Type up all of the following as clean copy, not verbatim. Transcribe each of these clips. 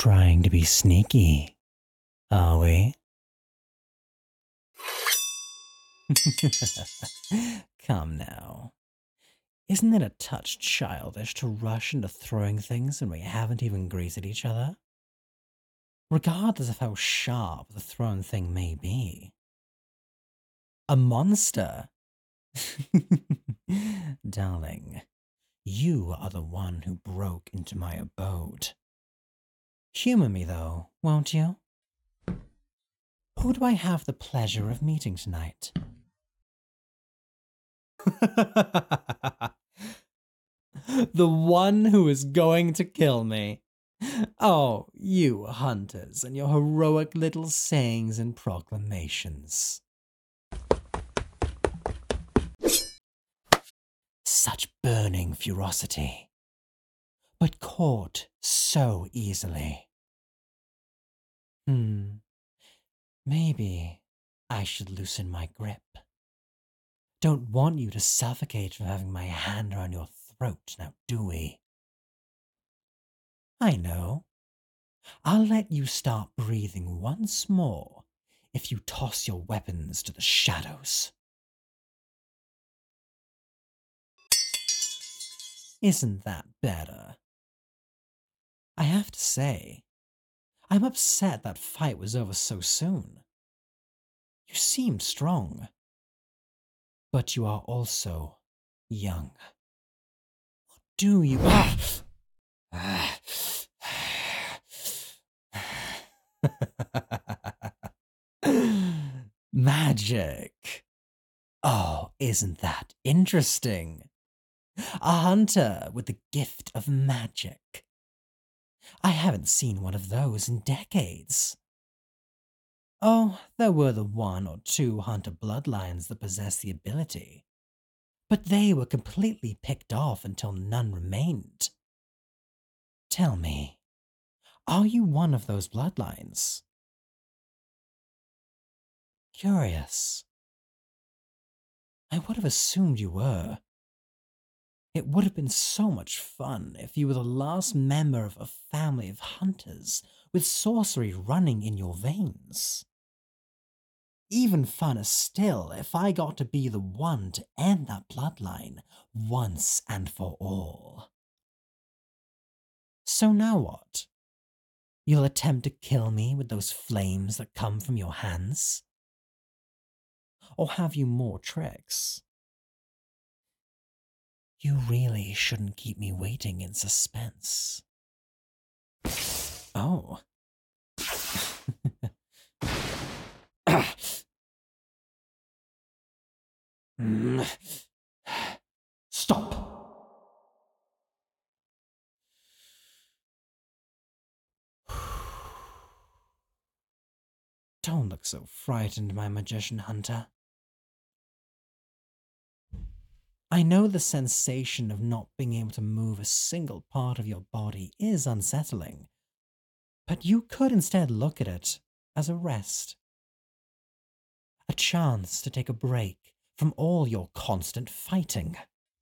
trying to be sneaky, are we? Come now. Isn't it a touch childish to rush into throwing things when we haven't even greeted each other? Regardless of how sharp the thrown thing may be. A monster? Darling, you are the one who broke into my abode. Humor me, though, won't you? Who do I have the pleasure of meeting tonight? The one who is going to kill me. Oh, you hunters and your heroic little sayings and proclamations. Such burning ferocity, but caught so easily. Maybe I should loosen my grip. Don't want you to suffocate from having my hand around your throat, now do we? I know. I'll let you start breathing once more if you toss your weapons to the shadows. Isn't that better? I have to say, I'm upset that fight was over so soon. You seemed strong, but you are also young. What do you... Magic. Oh, isn't that interesting? A hunter with the gift of magic. I haven't seen one of those in decades. Oh, there were the one or two hunter bloodlines that possessed the ability, but they were completely picked off until none remained. Tell me, are you one of those bloodlines? Curious. I would have assumed you were. It would have been so much fun if you were the last member of a family of hunters with sorcery running in your veins. Even funner still if I got to be the one to end that bloodline once and for all. So now what? You'll attempt to kill me with those flames that come from your hands? Or have you more tricks? You really shouldn't keep me waiting in suspense. Oh. Stop! Don't look so frightened, my magician hunter. I know the sensation of not being able to move a single part of your body is unsettling, but you could instead look at it as a rest. A chance to take a break from all your constant fighting.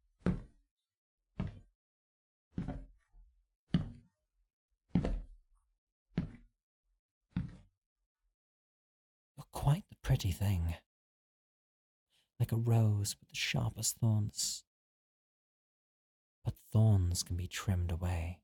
You're quite the pretty thing. Like a rose with the sharpest thorns. But thorns can be trimmed away.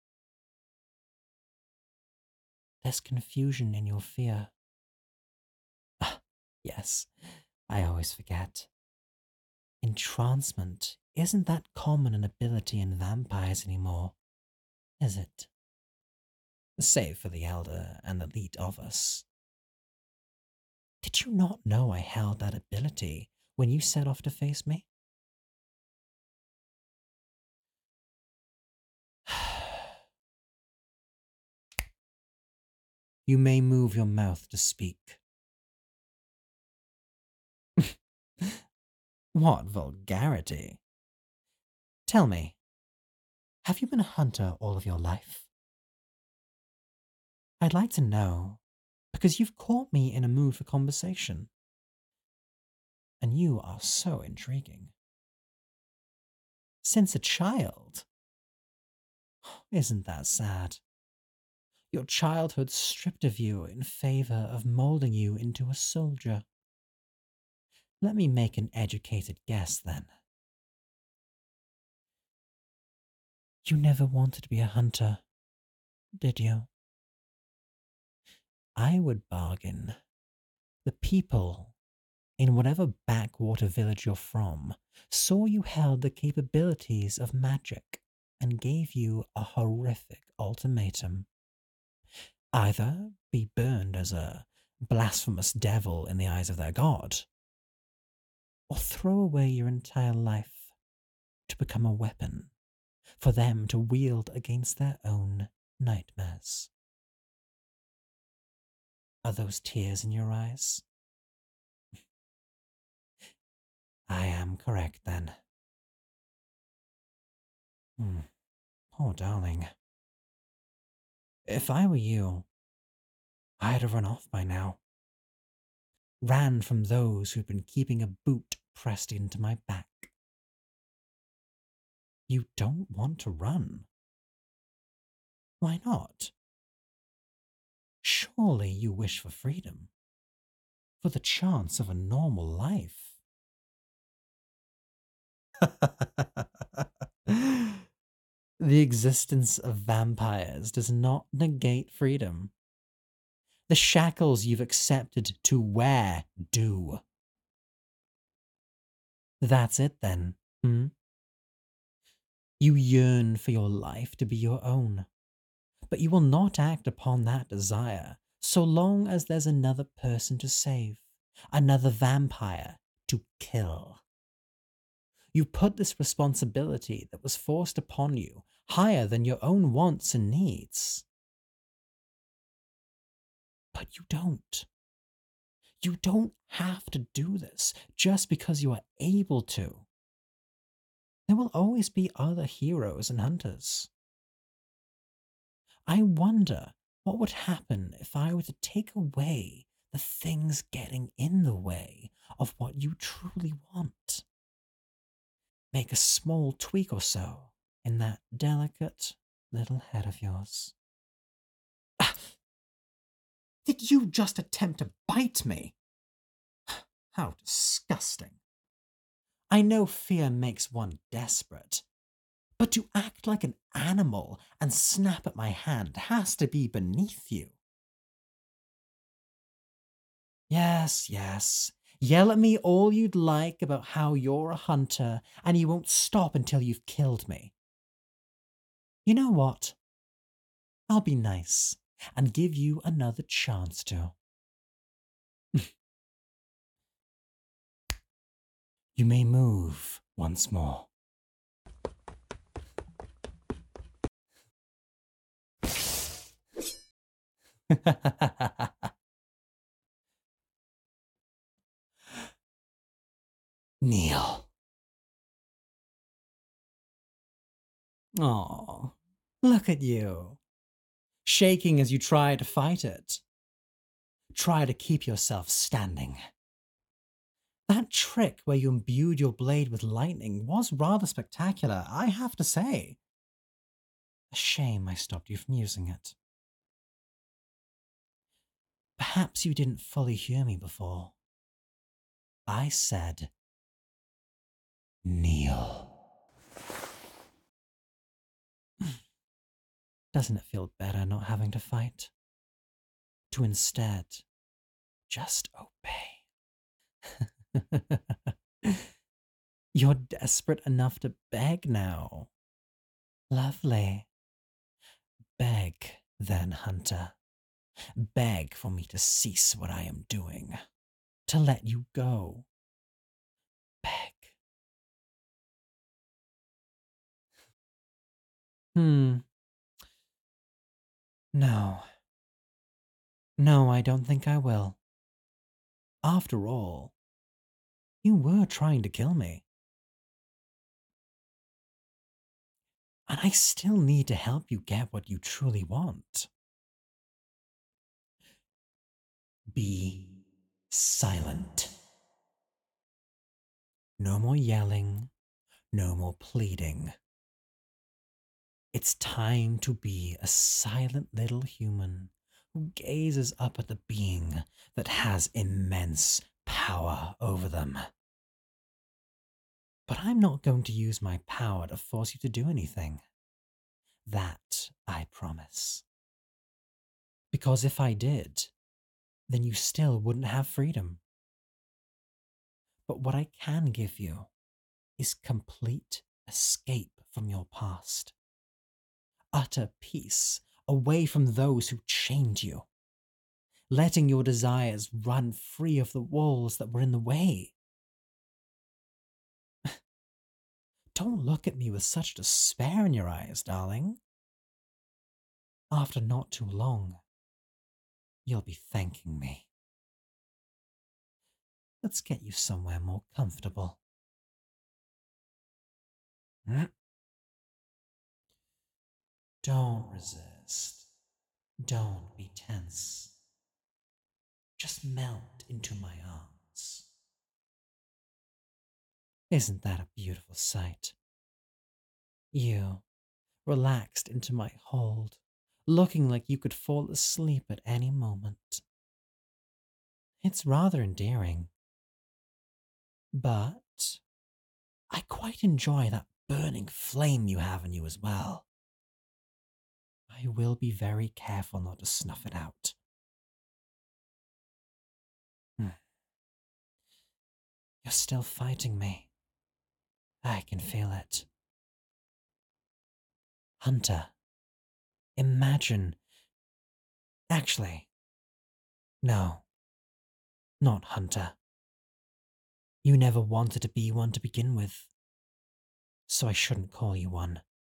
There's confusion in your fear. Ah, yes, I always forget. Entrancement isn't that common an ability in vampires anymore, is it? Save for the elder and elite of us. Did you not know I held that ability when you set off to face me? You may move your mouth to speak. What vulgarity! Tell me, have you been a hunter all of your life? I'd like to know, because you've caught me in a mood for conversation. And you are so intriguing. Since a child? Isn't that sad? Your childhood stripped of you in favor of molding you into a soldier. Let me make an educated guess then. You never wanted to be a hunter, did you? I would bargain. The people, in whatever backwater village you're from, saw you held the capabilities of magic and gave you a horrific ultimatum. Either be burned as a blasphemous devil in the eyes of their god, or throw away your entire life to become a weapon for them to wield against their own nightmares. Are those tears in your eyes? I am correct then. Poor darling. If I were you, I'd have run off by now. Ran from those who'd been keeping a boot pressed into my back. You don't want to run? Why not? Surely you wish for freedom, for the chance of a normal life. The existence of vampires does not negate freedom. The shackles you've accepted to wear do. That's it then, hmm? You yearn for your life to be your own, but you will not act upon that desire so long as there's another person to save, another vampire to kill. You put this responsibility that was forced upon you higher than your own wants and needs. But you don't. You don't have to do this just because you are able to. There will always be other heroes and hunters. I wonder what would happen if I were to take away the things getting in the way of what you truly want. Make a small tweak or so in that delicate little head of yours. Ah, did you just attempt to bite me? How disgusting. I know fear makes one desperate, but to act like an animal and snap at my hand has to be beneath you. Yes, yes. Yell at me all you'd like about how you're a hunter and you won't stop until you've killed me. You know what? I'll be nice and give you another chance to. You may move once more. Kneel. Oh, look at you. Shaking as you try to fight it. Try to keep yourself standing. That trick where you imbued your blade with lightning was rather spectacular, I have to say. A shame I stopped you from using it. Perhaps you didn't fully hear me before. I said, kneel. Doesn't it feel better not having to fight? To instead just obey. You're desperate enough to beg now. Lovely. Beg, then, hunter. Beg for me to cease what I am doing. To let you go. Beg. No. No, I don't think I will. After all, you were trying to kill me. And I still need to help you get what you truly want. Be silent. No more yelling, no more pleading. It's time to be a silent little human who gazes up at the being that has immense power over them. But I'm not going to use my power to force you to do anything. That I promise. Because if I did, then you still wouldn't have freedom. But what I can give you is complete escape from your past. Utter peace away from those who chained you. Letting your desires run free of the walls that were in the way. Don't look at me with such despair in your eyes, darling. After not too long, you'll be thanking me. Let's get you somewhere more comfortable. Don't resist. Don't be tense. Just melt into my arms. Isn't that a beautiful sight? You, relaxed into my hold, looking like you could fall asleep at any moment. It's rather endearing. But I quite enjoy that burning flame you have in you as well. I will be very careful not to snuff it out. You're still fighting me. I can feel it. Hunter, imagine. Actually, no, not Hunter. You never wanted to be one to begin with, so I shouldn't call you one.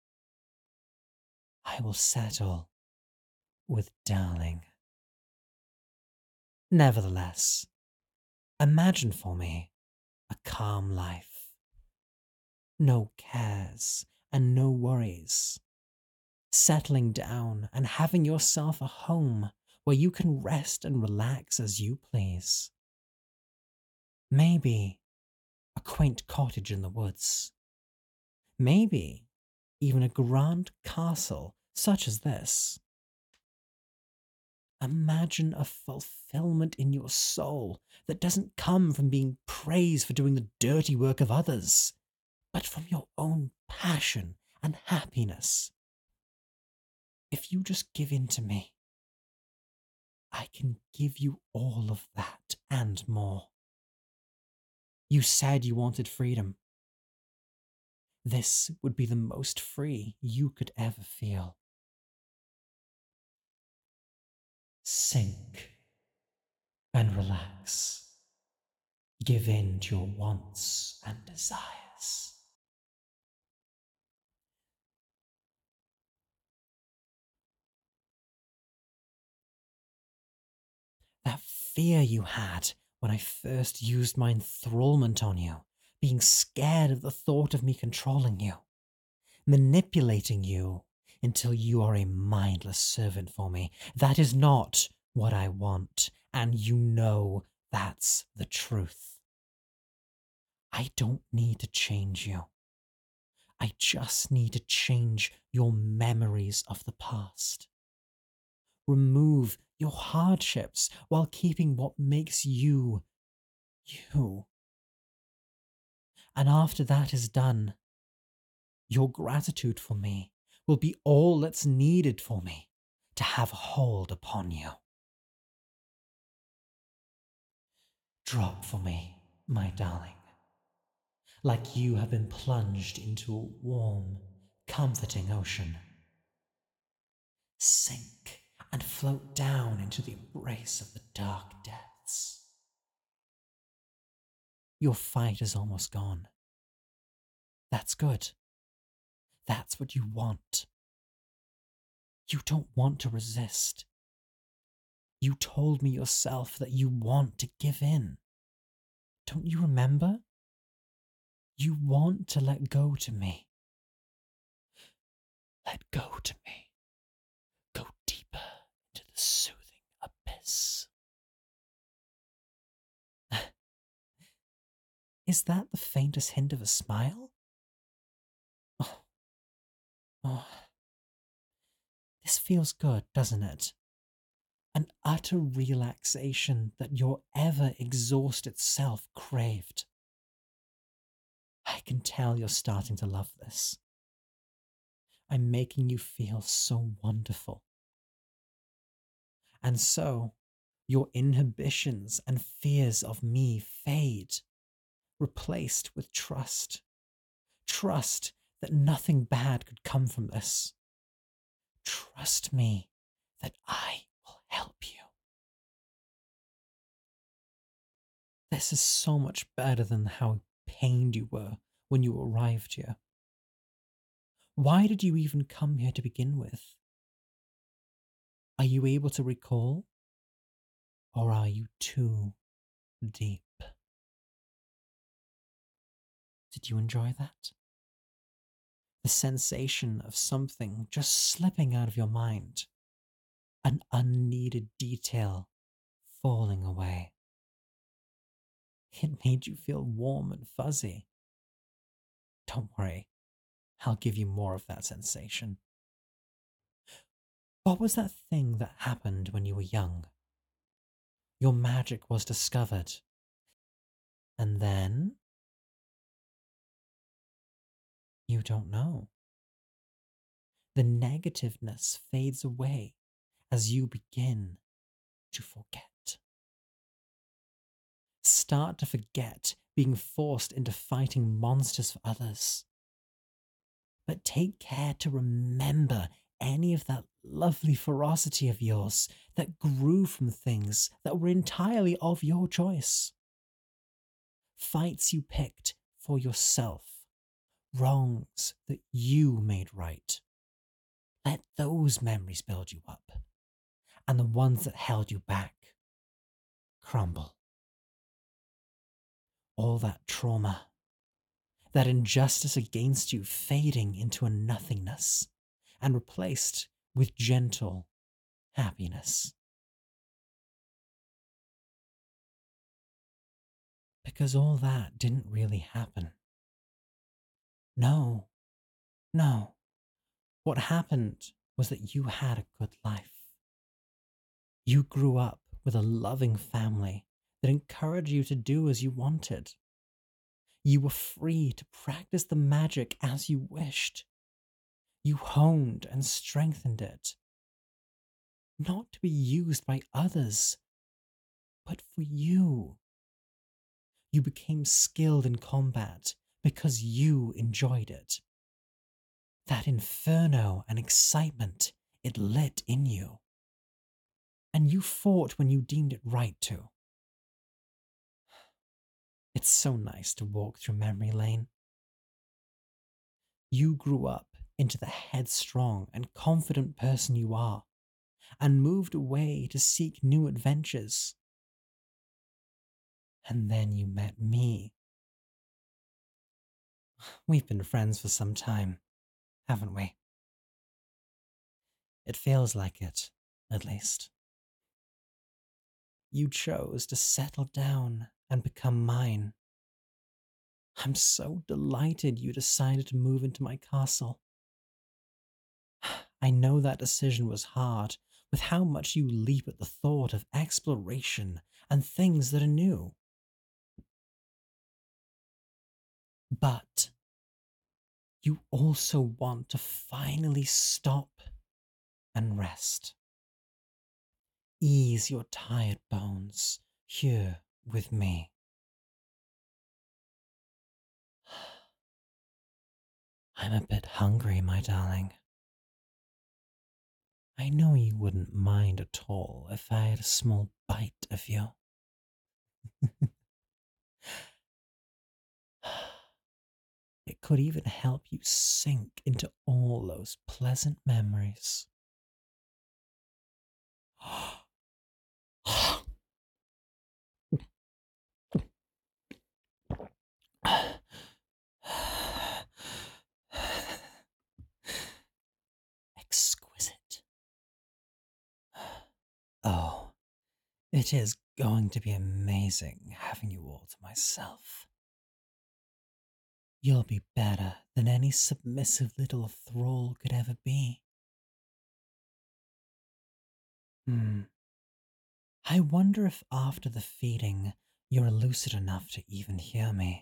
I will settle with darling. Nevertheless, imagine for me a calm life. No cares and no worries. Settling down and having yourself a home where you can rest and relax as you please. Maybe a quaint cottage in the woods. Maybe even a grand castle such as this. Imagine a fulfillment in your soul that doesn't come from being praised for doing the dirty work of others, but from your own passion and happiness. If you just give in to me, I can give you all of that and more. You said you wanted freedom. This would be the most free you could ever feel. Sink and relax. Give in to your wants and desires. That fear you had when I first used my enthrallment on you, being scared of the thought of me controlling you, manipulating you until you are a mindless servant for me. That is not what I want, and you know that's the truth. I don't need to change you. I just need to change your memories of the past. Remove your hardships while keeping what makes you, you. And after that is done, your gratitude for me will be all that's needed for me to have hold upon you. Drop for me, my darling, like you have been plunged into a warm, comforting ocean. Sink and float down into the embrace of the dark depths. Your fight is almost gone. That's good. That's what you want. You don't want to resist. You told me yourself that you want to give in. Don't you remember? You want to let go to me. Let go to me. Go deeper into the soothing abyss. Is that the faintest hint of a smile? Oh, This feels good, doesn't it? An utter relaxation that your ever exhausted self craved. I can tell you're starting to love this. I'm making you feel so wonderful. And so, your inhibitions and fears of me fade, replaced with trust. Trust that nothing bad could come from this. Trust me that I will help you. This is so much better than how pained you were when you arrived here. Why did you even come here to begin with? Are you able to recall? Or are you too deep? Did you enjoy that? The sensation of something just slipping out of your mind. An unneeded detail falling away. It made you feel warm and fuzzy. Don't worry, I'll give you more of that sensation. What was that thing that happened when you were young? Your magic was discovered. And then? You don't know. The negativeness fades away as you begin to forget. Start to forget being forced into fighting monsters for others. But take care to remember any of that lovely ferocity of yours that grew from things that were entirely of your choice. Fights you picked for yourself, wrongs that you made right. Let those memories build you up, and the ones that held you back crumble. All that trauma, that injustice against you fading into a nothingness and replaced with gentle happiness. Because all that didn't really happen. No, no. What happened was that you had a good life. You grew up with a loving family that encouraged you to do as you wanted. You were free to practice the magic as you wished. You honed and strengthened it, not to be used by others, but for you. You became skilled in combat because you enjoyed it. That inferno and excitement it lit in you. And you fought when you deemed it right to. It's so nice to walk through memory lane. You grew up into the headstrong and confident person you are, and moved away to seek new adventures. And then you met me. We've been friends for some time, haven't we? It feels like it, at least. You chose to settle down and become mine. I'm so delighted you decided to move into my castle. I know that decision was hard, with how much you leap at the thought of exploration and things that are new. But you also want to finally stop and rest. Ease your tired bones here with me. I'm a bit hungry, my darling. I know you wouldn't mind at all if I had a small bite of you. It could even help you sink into all those pleasant memories. Exquisite. Oh, it is going to be amazing having you all to myself. You'll be better than any submissive little thrall could ever be. Hmm. I wonder if after the feeding you're lucid enough to even hear me.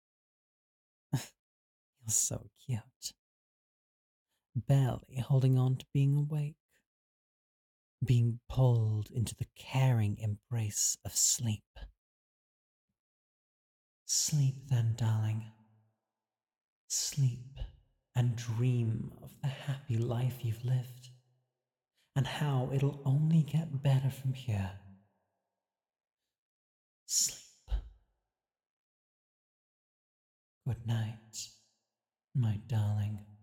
You're so cute. Barely holding on to being awake. Being pulled into the caring embrace of sleep. Sleep then, darling. Sleep and dream of the happy life you've lived, and how it'll only get better from here. Sleep. Good night, my darling.